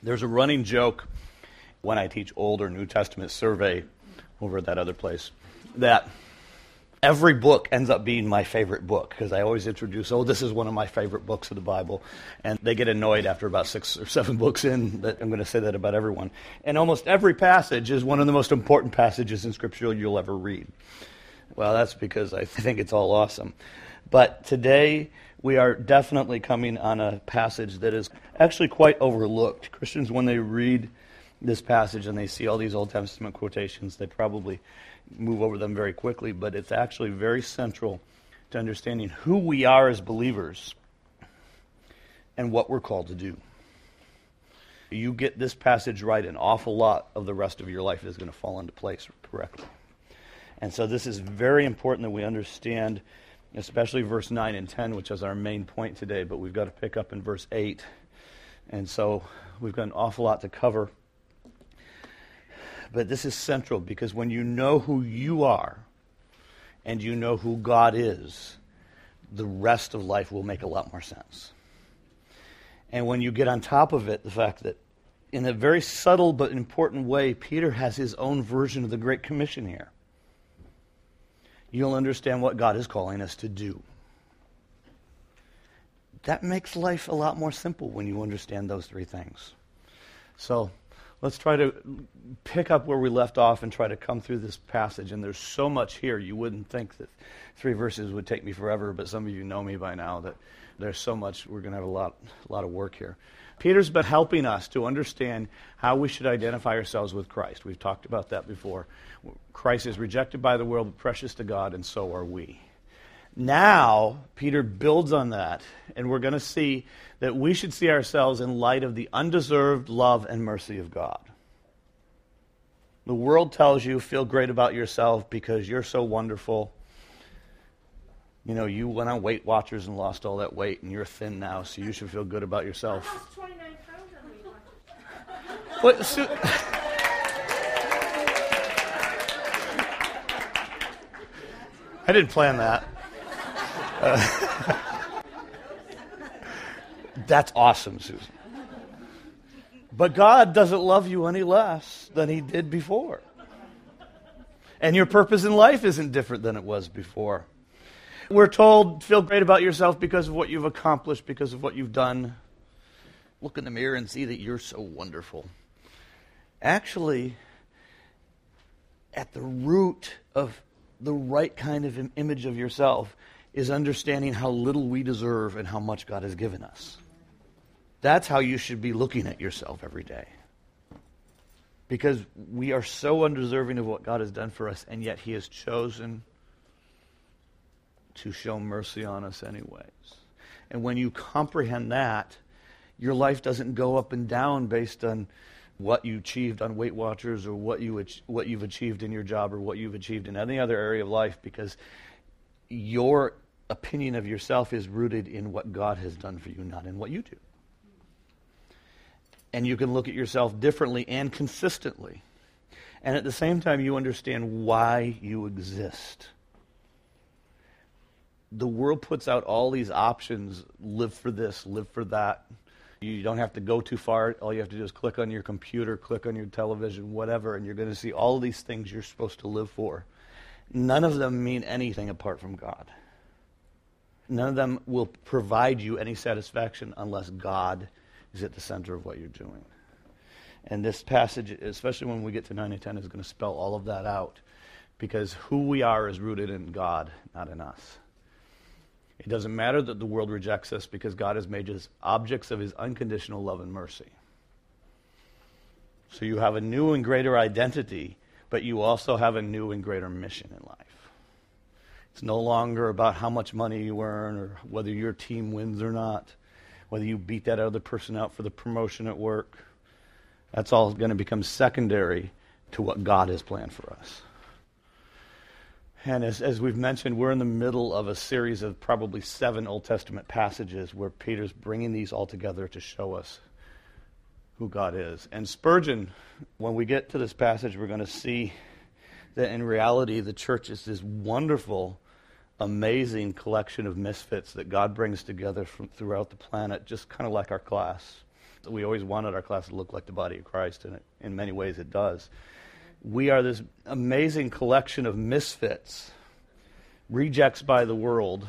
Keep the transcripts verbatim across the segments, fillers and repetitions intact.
There's a running joke when I teach Old or New Testament survey over at that other place that every book ends up being my favorite book because I always introduce, oh, this is one of my favorite books of the Bible. And they get annoyed after about six or seven books in that I'm going to say that about everyone. And almost every passage is one of the most important passages in Scripture you'll ever read. Well, that's because I think it's all awesome. But today we are definitely coming on a passage that is actually quite overlooked. Christians, when they read this passage and they see all these Old Testament quotations, they probably move over them very quickly, but it's actually very central to understanding who we are as believers and what we're called to do. You get this passage right, an awful lot of the rest of your life is going to fall into place correctly. And so this is very important that we understand, especially verse nine and ten, which is our main point today, but we've got to pick up in verse eight. And so we've got an awful lot to cover. But this is central because when you know who you are and you know who God is, the rest of life will make a lot more sense. And when you get on top of it, the fact that in a very subtle but important way, Peter has his own version of the Great Commission here, you'll understand what God is calling us to do. That makes life a lot more simple when you understand those three things. So let's try to pick up where we left off and try to come through this passage. And there's so much here, you wouldn't think that three verses would take me forever, but some of you know me by now that there's so much, we're going to have a lot, a lot of work here. Peter's been helping us to understand how we should identify ourselves with Christ. We've talked about that before. Christ is rejected by the world, but precious to God, and so are we. Now, Peter builds on that, and we're going to see that we should see ourselves in light of the undeserved love and mercy of God. The world tells you, feel great about yourself because you're so wonderful. You know, you went on Weight Watchers and lost all that weight, and you're thin now, so you should feel good about yourself. I lost twenty-nine pounds on Weight Watchers. What, so, I didn't plan that. Uh, that's awesome, Susan. But God doesn't love you any less than he did before. And your purpose in life isn't different than it was before. We're told, feel great about yourself because of what you've accomplished, because of what you've done. Look in the mirror and see that you're so wonderful. Actually, at the root of the right kind of image of yourself is understanding how little we deserve and how much God has given us. That's how you should be looking at yourself every day. Because we are so undeserving of what God has done for us, and yet he has chosen to show mercy on us anyways. And when you comprehend that, your life doesn't go up and down based on what you achieved on Weight Watchers or what you what you've achieved in your job or what you've achieved in any other area of life, because your opinion of yourself is rooted in what God has done for you, not in what you do. And you can look at yourself differently and consistently. And at the same time, you understand why you exist. The world puts out all these options, live for this, live for that. You don't have to go too far. All you have to do is click on your computer, click on your television, whatever, and you're going to see all of these things you're supposed to live for. None of them mean anything apart from God. None of them will provide you any satisfaction unless God is at the center of what you're doing. And this passage, especially when we get to nine and ten, is going to spell all of that out, because who we are is rooted in God, not in us. It doesn't matter that the world rejects us, because God has made us objects of his unconditional love and mercy. So you have a new and greater identity, but you also have a new and greater mission in life. It's no longer about how much money you earn or whether your team wins or not, whether you beat that other person out for the promotion at work. That's all going to become secondary to what God has planned for us. And as, as we've mentioned, we're in the middle of a series of probably seven Old Testament passages where Peter's bringing these all together to show us who God is. And Spurgeon, when we get to this passage, we're going to see that in reality the church is this wonderful, amazing collection of misfits that God brings together from throughout the planet, just kind of like our class. We always wanted our class to look like the body of Christ, and it, in many ways it does. We are this amazing collection of misfits, rejects by the world.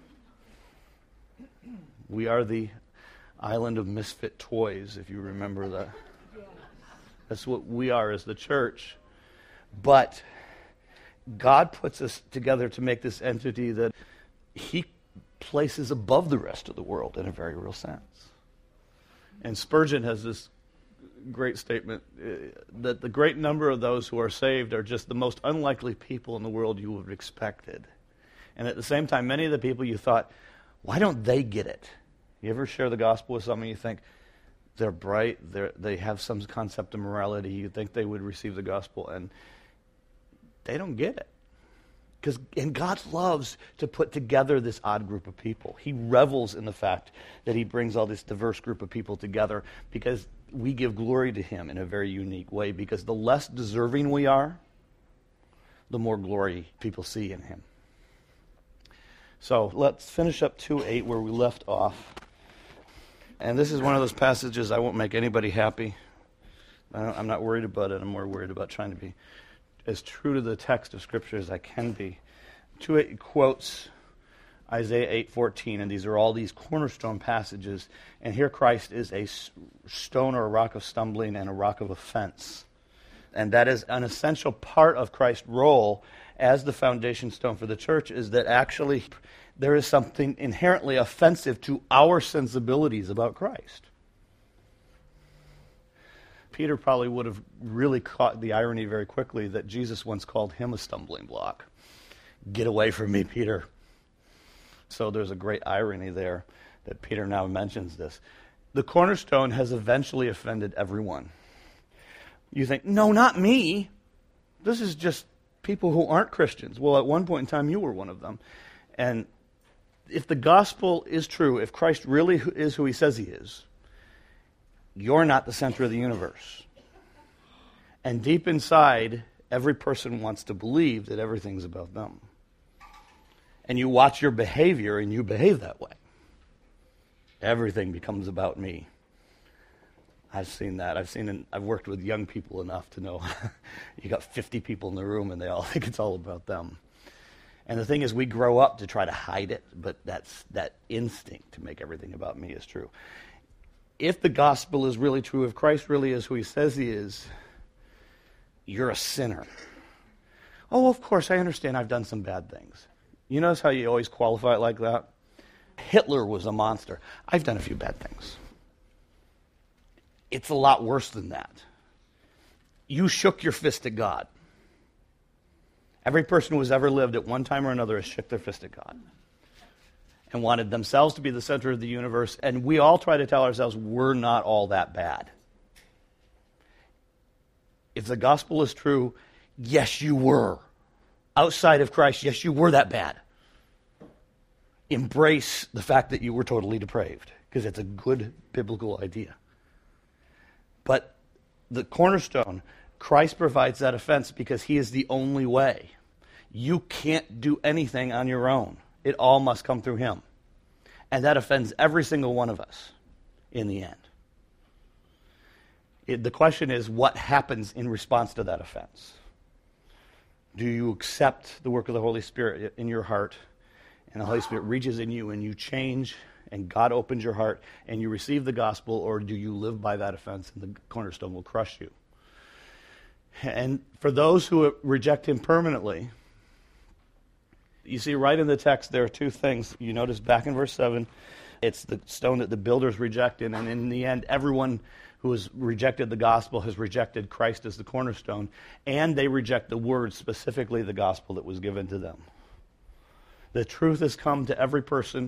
We are the island of misfit toys, if you remember that. That's what we are as the church. But God puts us together to make this entity that he places above the rest of the world in a very real sense. And Spurgeon has this great statement uh, that the great number of those who are saved are just the most unlikely people in the world you would have expected. And at the same time, many of the people you thought, why don't they get it? You ever share the gospel with someone you think they're bright, they're, they have some concept of morality, you think they would receive the gospel, and they don't get it. Because and God loves to put together this odd group of people. He revels in the fact that he brings all this diverse group of people together because we give glory to him in a very unique way. Because the less deserving we are, the more glory people see in him. So let's finish up two eight where we left off. And this is one of those passages I won't make anybody happy. I don't, I'm not worried about it. I'm more worried about trying to be as true to the text of Scripture as I can be. two eight quotes Isaiah eight fourteen, and these are all these cornerstone passages. And here Christ is a stone or a rock of stumbling and a rock of offense. And that is an essential part of Christ's role as the foundation stone for the church, is that actually there is something inherently offensive to our sensibilities about Christ. Peter probably would have really caught the irony very quickly that Jesus once called him a stumbling block. Get away from me, Peter. So there's a great irony there that Peter now mentions this. The cornerstone has eventually offended everyone. You think, no, not me. This is just people who aren't Christians. Well, at one point in time, you were one of them. And if the gospel is true, if Christ really is who he says he is, you're not the center of the universe. And deep inside, every person wants to believe that everything's about them. And you watch your behavior and you behave that way. Everything becomes about me. I've seen that. I've seen. An, I've worked with young people enough to know you got fifty people in the room and they all think it's all about them. And the thing is, we grow up to try to hide it, but that's that instinct to make everything about me is true. If the gospel is really true, if Christ really is who he says he is, you're a sinner. Oh, of course, I understand I've done some bad things. You notice how you always qualify it like that? Hitler was a monster. I've done a few bad things. It's a lot worse than that. You shook your fist at God. Every person who has ever lived at one time or another has shook their fist at God and wanted themselves to be the center of the universe, and we all try to tell ourselves we're not all that bad. If the gospel is true, yes, you were. Outside of Christ, yes, you were that bad. Embrace the fact that you were totally depraved, because it's a good biblical idea. But the cornerstone, Christ provides that offense because he is the only way. You can't do anything on your own. It all must come through him. And that offends every single one of us in the end. It, the question is, what happens in response to that offense? Do you accept the work of the Holy Spirit in your heart, and the Holy Spirit reaches in you and you change, and God opens your heart, and you receive the gospel, or do you live by that offense and the cornerstone will crush you? And for those who reject him permanently, you see right in the text there are two things. You notice back in verse seven, it's the stone that the builders rejected, and in the end, everyone who has rejected the gospel has rejected Christ as the cornerstone, and they reject the word, specifically the gospel that was given to them. The truth has come to every person,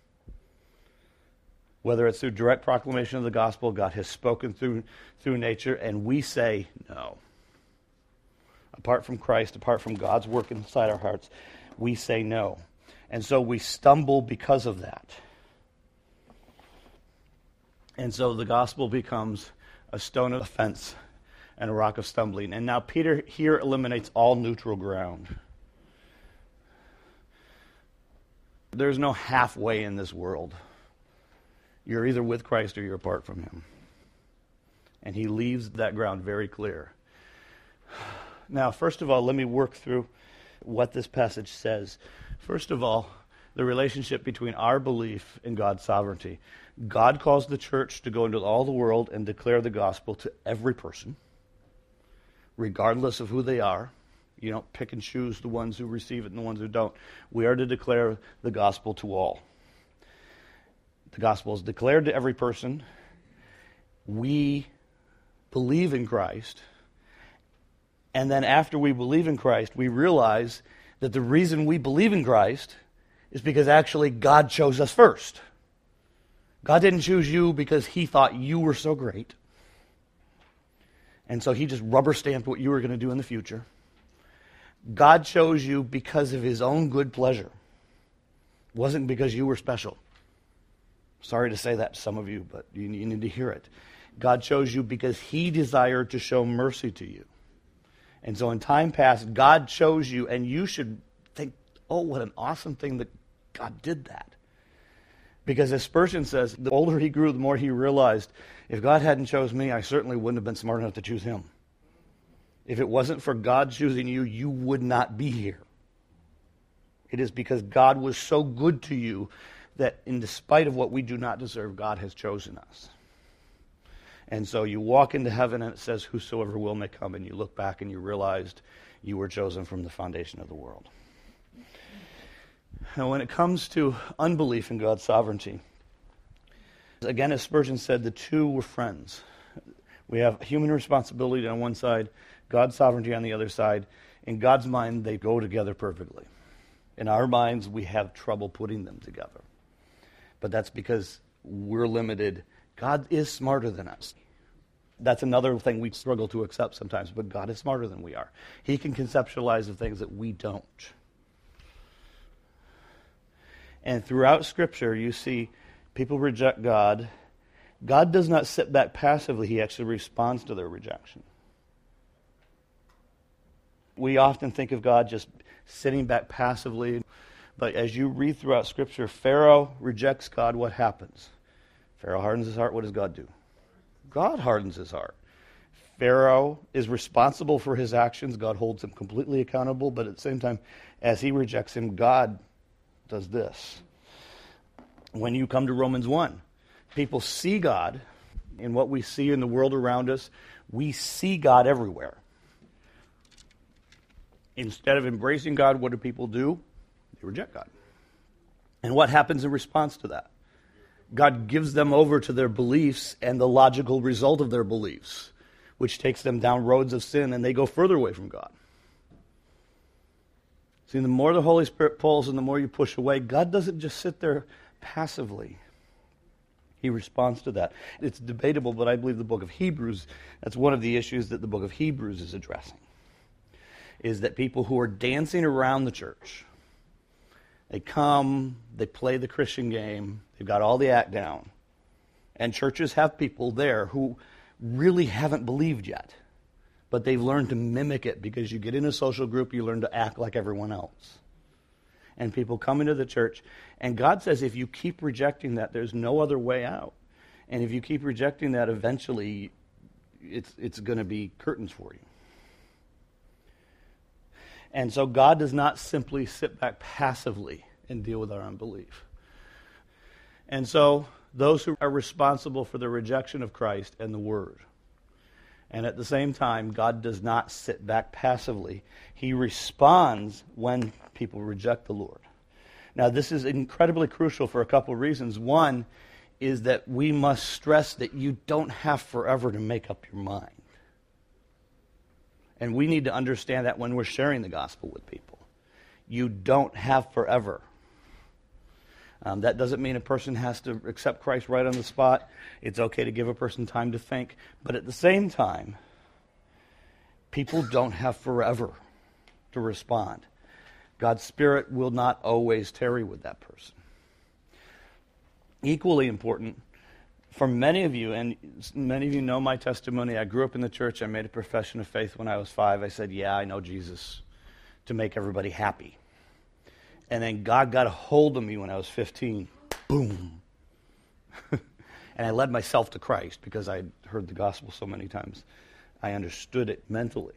whether it's through direct proclamation of the gospel, God has spoken through through nature, and we say no. Apart from Christ, apart from God's work inside our hearts, we say no. And so we stumble because of that. And so the gospel becomes a stone of offense and a rock of stumbling. And now Peter here eliminates all neutral ground. There's no halfway in this world. You're either with Christ or you're apart from him. And he leaves that ground very clear. Now, first of all, let me work through what this passage says. First of all, the relationship between our belief and God's sovereignty. God calls the church to go into all the world and declare the gospel to every person, regardless of who they are. You don't pick and choose the ones who receive it and the ones who don't. We are to declare the gospel to all. The gospel is declared to every person. We believe in Christ. And then after we believe in Christ, we realize that the reason we believe in Christ is because actually God chose us first. God didn't choose you because he thought you were so great. And so he just rubber stamped what you were going to do in the future. God chose you because of his own good pleasure. It wasn't because you were special. Sorry to say that to some of you, but you need to hear it. God chose you because he desired to show mercy to you. And so in time past, God chose you, and you should think, oh, what an awesome thing that God did that. Because as Spurgeon says, the older he grew, the more he realized, if God hadn't chose me, I certainly wouldn't have been smart enough to choose him. If it wasn't for God choosing you, you would not be here. It is because God was so good to you that in despite of what we do not deserve, God has chosen us. And so you walk into heaven and it says, whosoever will may come, and you look back and you realized you were chosen from the foundation of the world. Now when it comes to unbelief in God's sovereignty, again, as Spurgeon said, the two were friends. We have human responsibility on one side, God's sovereignty on the other side. In God's mind, they go together perfectly. In our minds, we have trouble putting them together. But that's because we're limited. God is smarter than us. That's another thing we struggle to accept sometimes, but God is smarter than we are. He can conceptualize the things that we don't. And throughout Scripture, you see people reject God. God does not sit back passively. He actually responds to their rejection. We often think of God just sitting back passively. But as you read throughout Scripture, Pharaoh rejects God. What happens? Pharaoh hardens his heart. What does God do? God hardens his heart. Pharaoh is responsible for his actions. God holds him completely accountable. But at the same time, as he rejects him, God does this. When you come to Romans one, people see God in what we see in the world around us. We see God everywhere. Instead of embracing God, what do people do? They reject God. And what happens in response to that? God gives them over to their beliefs and the logical result of their beliefs, which takes them down roads of sin, and they go further away from God. See, the more the Holy Spirit pulls and the more you push away, God doesn't just sit there passively. He responds to that. It's debatable, but I believe the book of Hebrews, that's one of the issues that the book of Hebrews is addressing, is that people who are dancing around the church, they come, they play the Christian game, they've got all the act down. And churches have people there who really haven't believed yet, but they've learned to mimic it because you get in a social group, you learn to act like everyone else. And people come into the church, and God says if you keep rejecting that, there's no other way out. And if you keep rejecting that, eventually it's, it's going to be curtains for you. And so God does not simply sit back passively and deal with our unbelief. And so those who are responsible for the rejection of Christ and the Word. And at the same time, God does not sit back passively. He responds when people reject the Lord. Now, this is incredibly crucial for a couple of reasons. One is that we must stress that you don't have forever to make up your mind. And we need to understand that when we're sharing the gospel with people. You don't have forever. Um, that doesn't mean a person has to accept Christ right on the spot. It's okay to give a person time to think. But at the same time, people don't have forever to respond. God's Spirit will not always tarry with that person. Equally important, for many of you, and many of you know my testimony, I grew up in the church. I made a profession of faith when I was five. I said, yeah, I know Jesus to make everybody happy. And then God got a hold of me when I was fifteen. Boom. and I led myself to Christ because I heard the gospel so many times. I understood it mentally.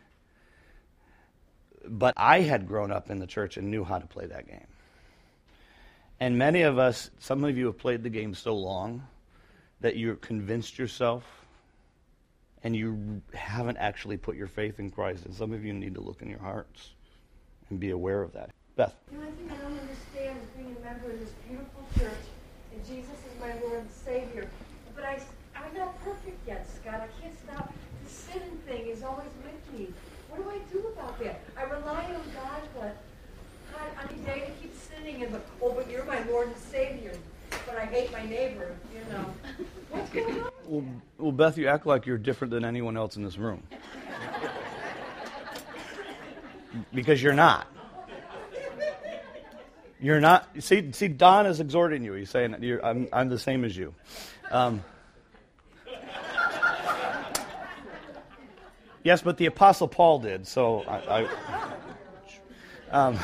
But I had grown up in the church and knew how to play that game. And many of us, some of you have played the game so long that you're convinced yourself and you haven't actually put your faith in Christ. And some of you need to look in your hearts and be aware of that. Beth? The only thing I don't understand is being a member of this beautiful church, and Jesus is my Lord and Savior. But I, I'm not perfect yet, Scott. I can't stop. The sinning thing is always with me. What do I do about that? I rely on God, but God, I mean, I keep sinning, and but, oh, but you're my Lord and Savior. But I hate my neighbor, you know. What's going on? Well, well, Beth, you act like you're different than anyone else in this room. Because you're not. You're not. See, see, Don is exhorting you. He's saying, you're, I'm, I'm the same as you. Um, yes, but the Apostle Paul did, so I... I um,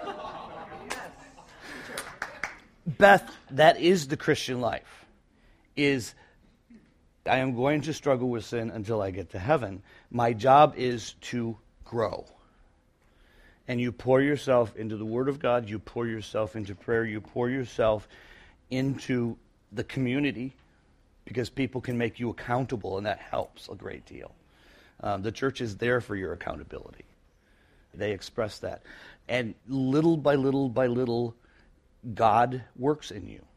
Beth, that is the Christian life, is I am going to struggle with sin until I get to heaven. My job is to grow. And you pour yourself into the Word of God, you pour yourself into prayer, you pour yourself into the community, because people can make you accountable, and that helps a great deal. Um, the church is there for your accountability. They express that. And little by little by little, God works in you.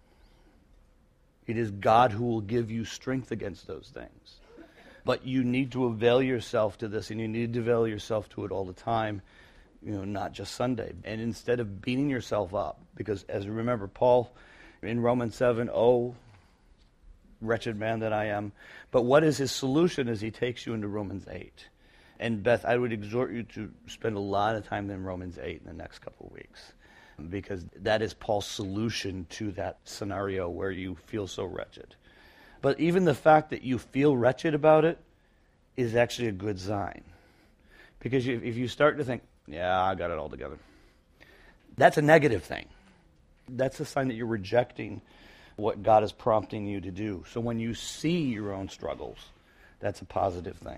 It is God who will give you strength against those things. But you need to avail yourself to this, and you need to avail yourself to it all the time, you know, not just Sunday. And instead of beating yourself up, because as you remember, Paul in Romans seven, oh, wretched man that I am. But what is his solution is he takes you into Romans eight. And Beth, I would exhort you to spend a lot of time in Romans eight in the next couple of weeks, because that is Paul's solution to that scenario where you feel so wretched. But even the fact that you feel wretched about it is actually a good sign. Because if you start to think, yeah, I got it all together, that's a negative thing. That's a sign that you're rejecting what God is prompting you to do. So when you see your own struggles, that's a positive thing.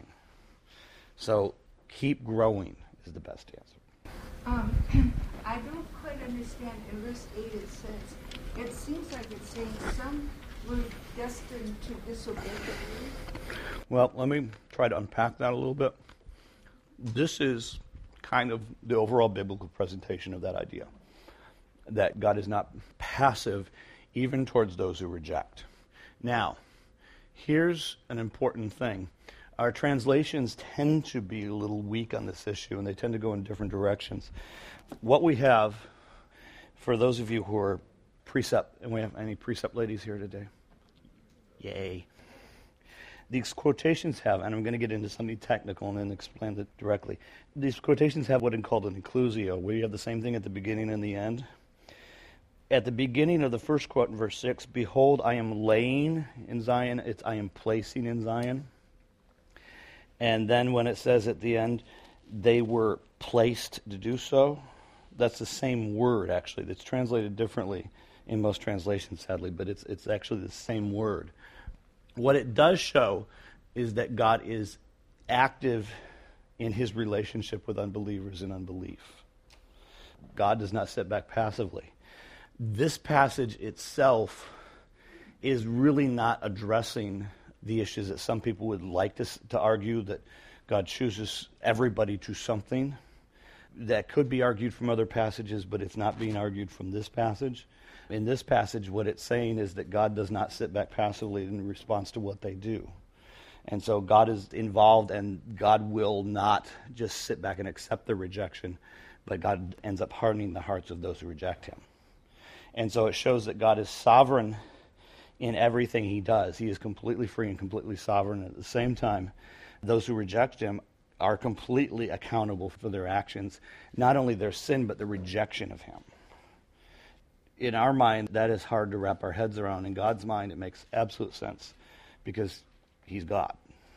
So keep growing is the best answer. Um, I don't quite understand. In verse eight it says, it seems like it's saying some were destined to disobey the word. Well, let me try to unpack that a little bit. This is kind of the overall biblical presentation of that idea, that God is not passive even towards those who reject. Now, here's an important thing. Our translations tend to be a little weak on this issue, and they tend to go in different directions. What we have, for those of you who are precept, and we have any precept ladies here today? Yay. These quotations have, and I'm going to get into something technical and then explain it directly. These quotations have what is called an inclusio, where you have the same thing at the beginning and the end. At the beginning of the first quote in verse six, behold, I am laying in Zion, it's I am placing in Zion. And then when it says at the end, they were placed to do so, that's the same word, actually. That's translated differently in most translations, sadly, but it's it's actually the same word. What it does show is that God is active in his relationship with unbelievers and unbelief. God does not sit back passively. This passage itself is really not addressing the issues that some people would like to, to argue, that God chooses everybody to something. That could be argued from other passages, but it's not being argued from this passage. In this passage, what it's saying is that God does not sit back passively in response to what they do. And so God is involved, and God will not just sit back and accept the rejection, but God ends up hardening the hearts of those who reject him. And so it shows that God is sovereign in everything he does. He is completely free and completely sovereign. At the same time, those who reject him are completely accountable for their actions, not only their sin, but the rejection of him. In our mind, that is hard to wrap our heads around. In God's mind, it makes absolute sense, because he's God.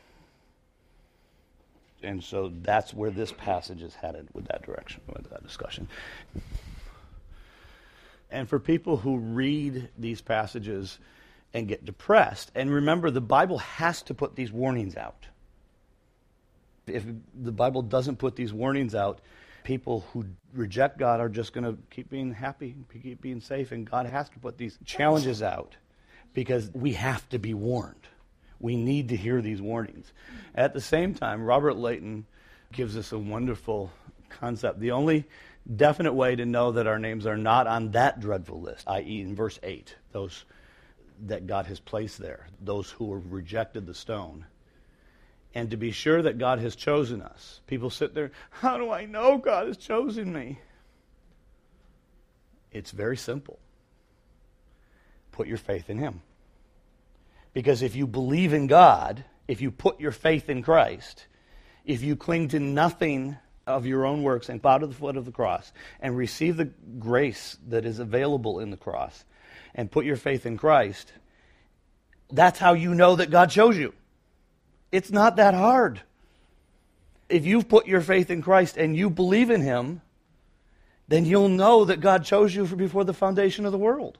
And so that's where this passage is headed, with that direction, with that discussion. And for people who read these passages and get depressed. And remember, the Bible has to put these warnings out. If the Bible doesn't put these warnings out, people who reject God are just going to keep being happy, keep being safe, and God has to put these challenges out because we have to be warned. We need to hear these warnings. At the same time, Robert Leighton gives us a wonderful concept. The only definite way to know that our names are not on that dreadful list, that is in verse eight, those that God has placed there, those who have rejected the stone. And to be sure that God has chosen us. People sit there, how do I know God has chosen me? It's very simple. Put your faith in Him. Because if you believe in God, if you put your faith in Christ, if you cling to nothing of your own works and bow to the foot of the cross and receive the grace that is available in the cross and put your faith in Christ, that's how you know that God chose you. It's not that hard. If you've put your faith in Christ and you believe in Him, then you'll know that God chose you for before the foundation of the world.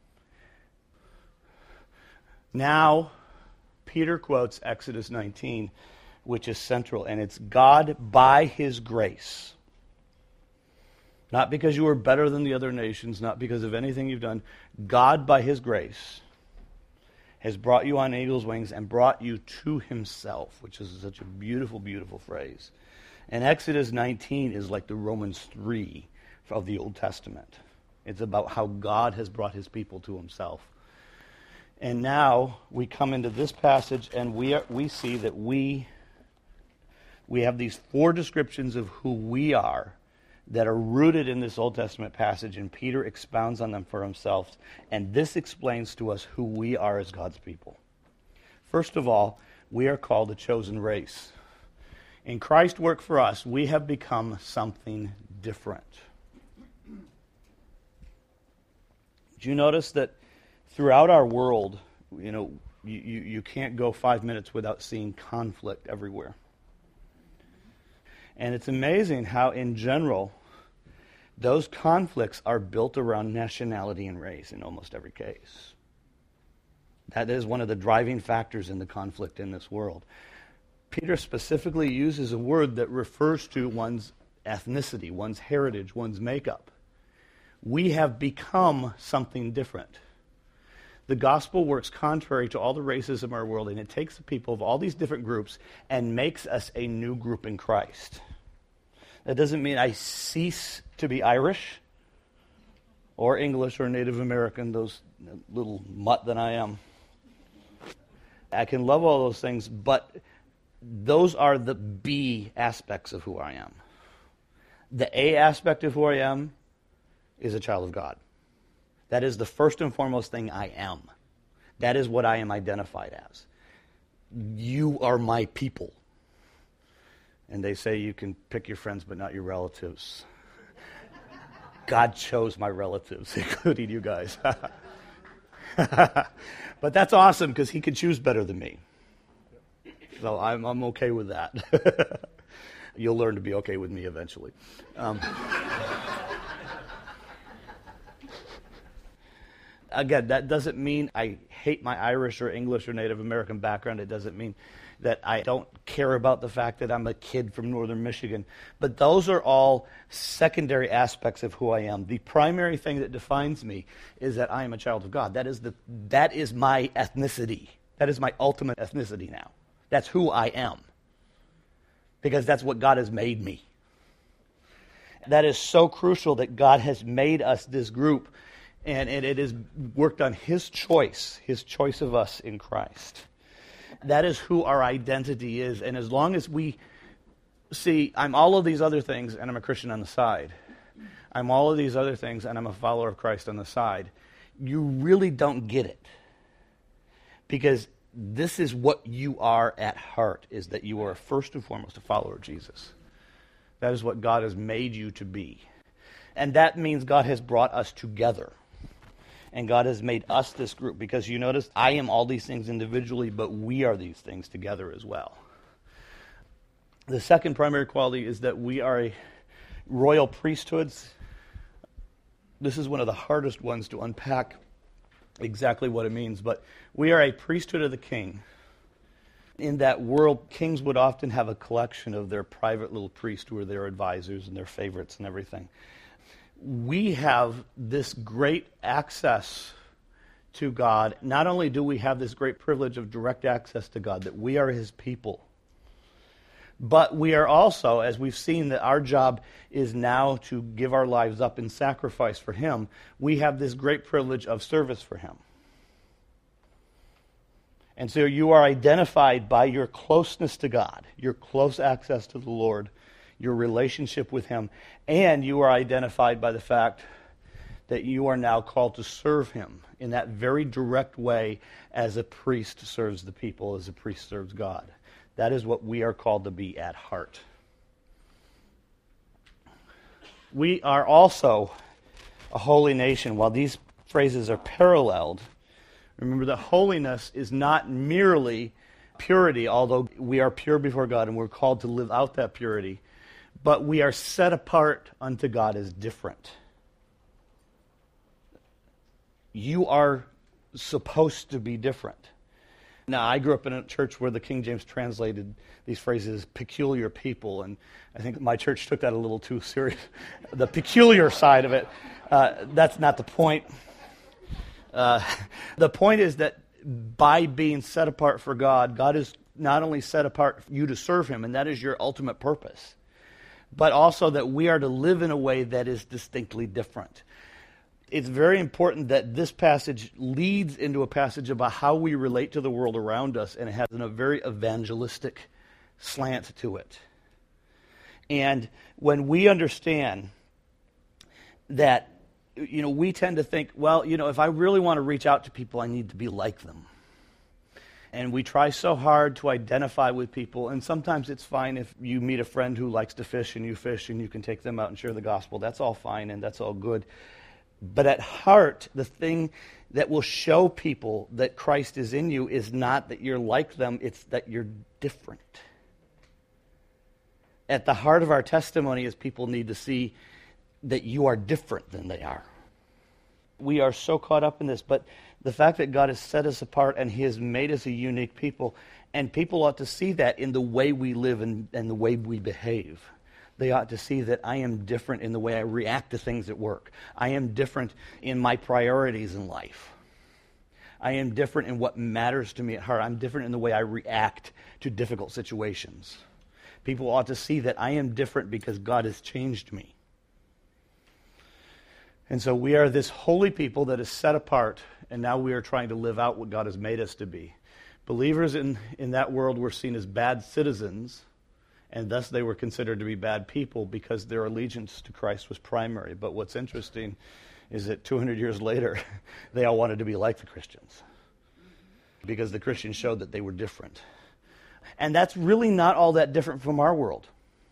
Now, Peter quotes Exodus nineteen, which is central, and it's God by His grace. Not because you are better than the other nations, not because of anything you've done. God by His grace has brought you on eagle's wings and brought you to Himself, which is such a beautiful, beautiful phrase. And Exodus nineteen is like the Romans three of the Old Testament. It's about how God has brought His people to Himself. And now we come into this passage and we are, we see that we we have these four descriptions of who we are that are rooted in this Old Testament passage, and Peter expounds on them for himself. And this explains to us who we are as God's people. First of all, we are called a chosen race. In Christ's work for us, we have become something different. Did you notice that throughout our world, you know, you, you, you can't go five minutes without seeing conflict everywhere. And it's amazing how, in general, those conflicts are built around nationality and race in almost every case. That is one of the driving factors in the conflict in this world. Peter specifically uses a word that refers to one's ethnicity, one's heritage, one's makeup. We have become something different. The gospel works contrary to all the racism of our world, and it takes the people of all these different groups and makes us a new group in Christ. That doesn't mean I cease to be Irish or English or Native American, those little mutt that I am. I can love all those things, but those are the B aspects of who I am. The A aspect of who I am is a child of God. That is the first and foremost thing I am. That is what I am identified as. You are my people. And they say you can pick your friends but not your relatives. God chose my relatives, including you guys. But that's awesome because He could choose better than me. So I'm, I'm okay with that. You'll learn to be okay with me eventually. Um, Again, that doesn't mean I hate my Irish or English or Native American background. It doesn't mean that I don't care about the fact that I'm a kid from northern Michigan. But those are all secondary aspects of who I am. The primary thing that defines me is that I am a child of God. That is the that is my ethnicity. That is my ultimate ethnicity now. That's who I am. Because that's what God has made me. That is so crucial that God has made us this group. And it is worked on His choice, His choice of us in Christ. That is who our identity is. And as long as we see, I'm all of these other things and I'm a Christian on the side. I'm all of these other things and I'm a follower of Christ on the side. You really don't get it. Because this is what you are at heart, is that you are first and foremost a follower of Jesus. That is what God has made you to be. And that means God has brought us together. And God has made us this group, because you notice I am all these things individually, but we are these things together as well. The second primary quality is that we are a royal priesthood. This is one of the hardest ones to unpack exactly what it means. But we are a priesthood of the king. In that world, kings would often have a collection of their private little priests who are their advisors and their favorites and everything. We have this great access to God. Not only do we have this great privilege of direct access to God, that we are his people, but we are also, as we've seen, that our job is now to give our lives up in sacrifice for him. We have this great privilege of service for him. And so you are identified by your closeness to God, your close access to the Lord, your relationship with him, and you are identified by the fact that you are now called to serve him in that very direct way as a priest serves the people, as a priest serves God. That is what we are called to be at heart. We are also a holy nation. While these phrases are paralleled, remember that holiness is not merely purity, although we are pure before God and we're called to live out that purity, but we are set apart unto God as different. You are supposed to be different. Now, I grew up in a church where the King James translated these phrases as peculiar people, and I think my church took that a little too serious. The peculiar side of it, uh, that's not the point. Uh, the point is that by being set apart for God, God is not only set apart for you to serve him, and that is your ultimate purpose, but also that we are to live in a way that is distinctly different. It's very important that this passage leads into a passage about how we relate to the world around us, and it has a very evangelistic slant to it. And when we understand that, you know, we tend to think, well, you know, if I really want to reach out to people, I need to be like them. And we try so hard to identify with people, and sometimes it's fine if you meet a friend who likes to fish and you fish and you can take them out and share the gospel. That's all fine and that's all good. But at heart, the thing that will show people that Christ is in you is not that you're like them, it's that you're different. At the heart of our testimony is people need to see that you are different than they are. We are so caught up in this, but the fact that God has set us apart and he has made us a unique people, and people ought to see that in the way we live and, and the way we behave. They ought to see that I am different in the way I react to things at work. I am different in my priorities in life. I am different in what matters to me at heart. I'm different in the way I react to difficult situations. People ought to see that I am different because God has changed me. And so we are this holy people that is set apart, and now we are trying to live out what God has made us to be. Believers in, in that world were seen as bad citizens, and thus they were considered to be bad people because their allegiance to Christ was primary. But what's interesting is that two hundred years later, they all wanted to be like the Christians because the Christians showed that they were different. And that's really not all that different from our world.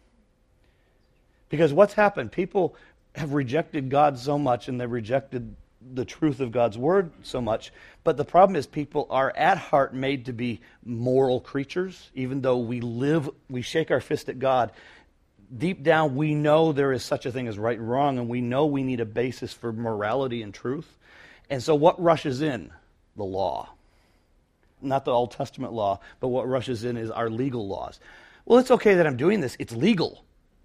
Because what's happened? People have rejected God so much, and they've rejected the truth of God's word so much. But the problem is people are at heart made to be moral creatures. Even though we live, we shake our fist at God, deep down we know there is such a thing as right and wrong, and we know we need a basis for morality and truth. And so what rushes in? The law. Not the Old Testament law, but what rushes in is our legal laws. Well, it's okay that I'm doing this. It's legal.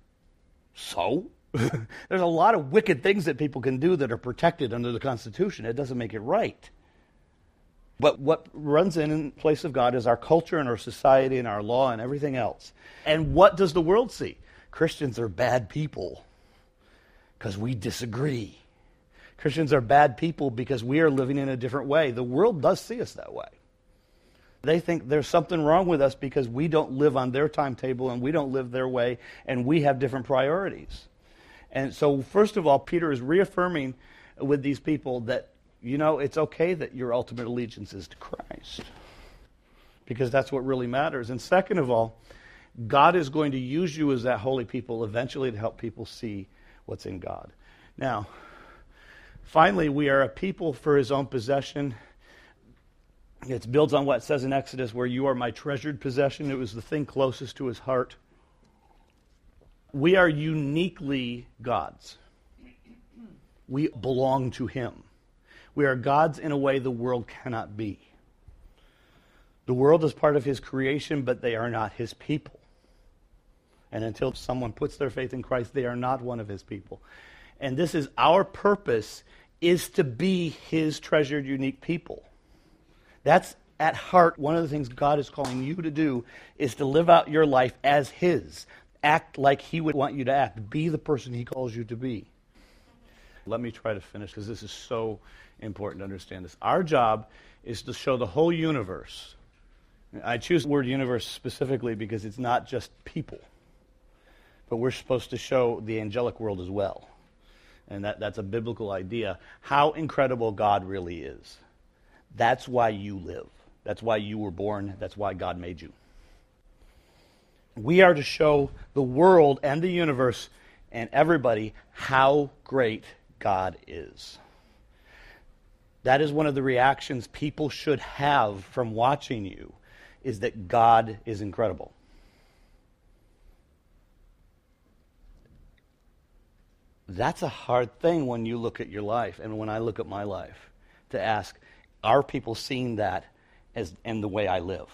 So? There's a lot of wicked things that people can do that are protected under the Constitution. It doesn't make it right. But what runs in in place of God is our culture and our society and our law and everything else. And what does the world see? Christians are bad people because we disagree. Christians are bad people because we are living in a different way. The world does see us that way. They think there's something wrong with us because we don't live on their timetable and we don't live their way and we have different priorities. And so, first of all, Peter is reaffirming with these people that, you know, it's okay that your ultimate allegiance is to Christ, because that's what really matters. And second of all, God is going to use you as that holy people eventually to help people see what's in God. Now, finally, we are a people for his own possession. It builds on what it says in Exodus, where you are my treasured possession. It was the thing closest to his heart. We are uniquely God's. We belong to him. We are God's in a way the world cannot be. The world is part of his creation, but they are not his people. And until someone puts their faith in Christ, they are not one of his people. And this is our purpose, is to be his treasured, unique people. That's at heart one of the things God is calling you to do, is to live out your life as his. Act like he would want you to act. Be the person he calls you to be. Let me try to finish, because this is so important to understand this. Our job is to show the whole universe. I choose the word universe specifically because it's not just people. But we're supposed to show the angelic world as well. And that, that's a biblical idea. How incredible God really is. That's why you live. That's why you were born. That's why God made you. We are to show the world and the universe and everybody how great God is. That is one of the reactions people should have from watching you, is that God is incredible. That's a hard thing when you look at your life and when I look at my life, to ask, are people seeing that as in the way I live?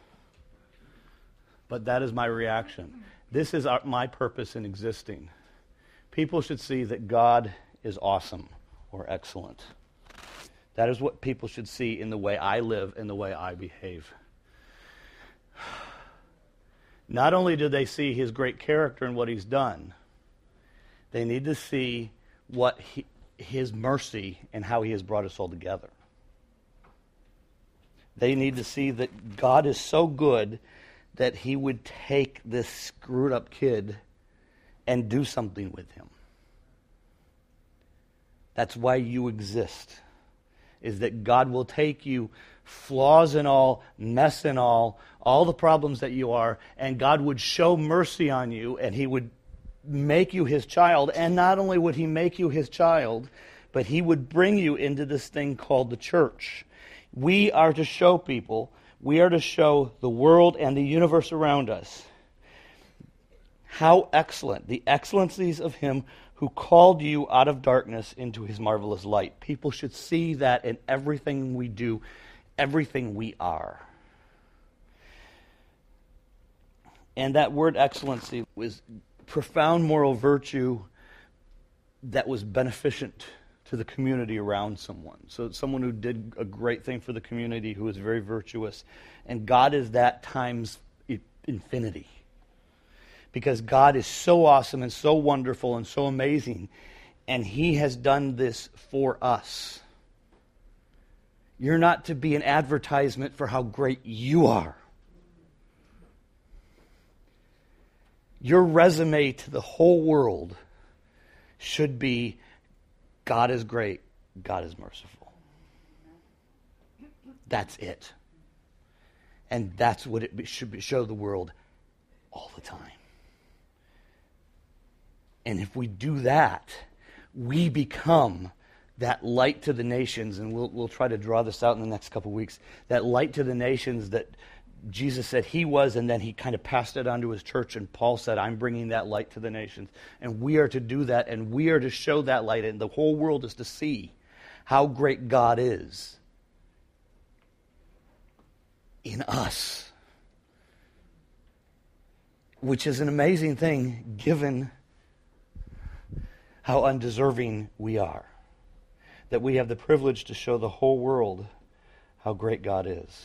But that is my reaction. This is our, my purpose in existing. People should see that God is awesome or excellent. That is what people should see in the way I live and the way I behave. Not only do they see his great character and what he's done, they need to see what he, his mercy and how he has brought us all together. They need to see that God is so good that he would take this screwed up kid and do something with him. That's why you exist, is that God will take you, flaws and all, mess and all, all the problems that you are, and God would show mercy on you, and he would make you his child. And not only would he make you his child, but he would bring you into this thing called the church. We are to show people, we are to show the world and the universe around us how excellent, the excellencies of him who called you out of darkness into his marvelous light. People should see that in everything we do, everything we are. And that word excellency was profound moral virtue that was beneficent to the community around someone. So someone who did a great thing for the community, who was very virtuous. And God is that times infinity. Because God is so awesome and so wonderful and so amazing. And he has done this for us. You're not to be an advertisement for how great you are. Your resume to the whole world should be, God is great, God is merciful. That's it. And that's what it should be, show the world all the time. And if we do that, we become that light to the nations, and we'll we'll try to draw this out in the next couple of weeks, that light to the nations that Jesus said he was, and then he kind of passed it on to his church, and Paul said, I'm bringing that light to the nations. And we are to do that, and we are to show that light, and the whole world is to see how great God is in us. Which is an amazing thing, given how undeserving we are. That we have the privilege to show the whole world how great God is.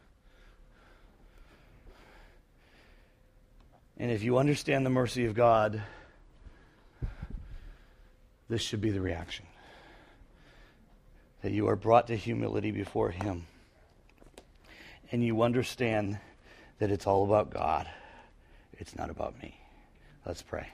And if you understand the mercy of God, this should be the reaction. That you are brought to humility before him. And you understand that it's all about God. It's not about me. Let's pray.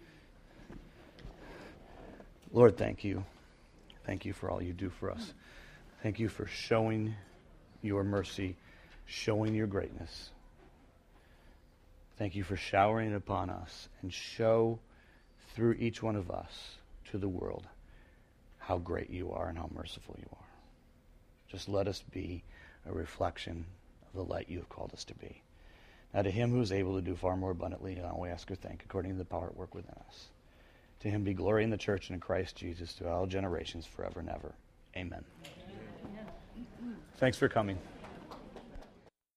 Lord, thank you. Thank you for all you do for us. Thank you for showing your mercy, showing your greatness. Thank you for showering it upon us, and show through each one of us to the world how great you are and how merciful you are. Just let us be a reflection of the light you have called us to be. Now to him who is able to do far more abundantly than all we ask or think, according to the power at work within us. To him be glory in the church and in Christ Jesus to all generations forever and ever. Amen. Thanks for coming.